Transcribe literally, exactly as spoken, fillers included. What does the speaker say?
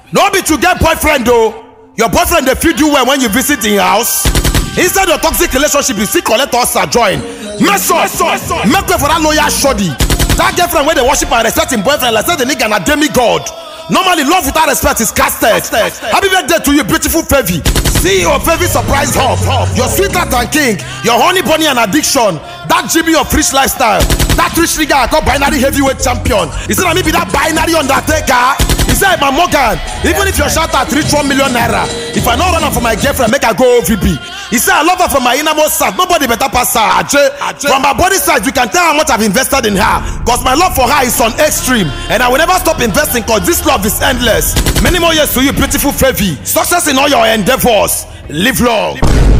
No be to get boyfriend though. Your boyfriend they feed you well when you visit in your house. Instead of toxic relationship, you see collect us a join. Mess up, make way for that loyal shoddy. That girlfriend where they worship and respect him boyfriend like say the nigga na demigod. Normally, love without respect is casted. Happy birthday to you, beautiful Fevi. C E O of Fevi Surprise Hub. Your sweetheart and king, your honey bunny and addiction. That G B of rich lifestyle. That rich nigga I call binary heavyweight champion. He said, I mean, be that binary undertaker. He said, my Morgan, even if your shout out reach one million naira, if I not run out for my girlfriend, make her go O V B. He said, I love her from my innermost side. Nobody better pass her. Ajay. From my body side, you can tell how much I've invested in her. Because my love for her is on extreme. And I will never stop investing because this love is endless. Many more years to you, beautiful Fevi. Success in all your endeavors. Live long.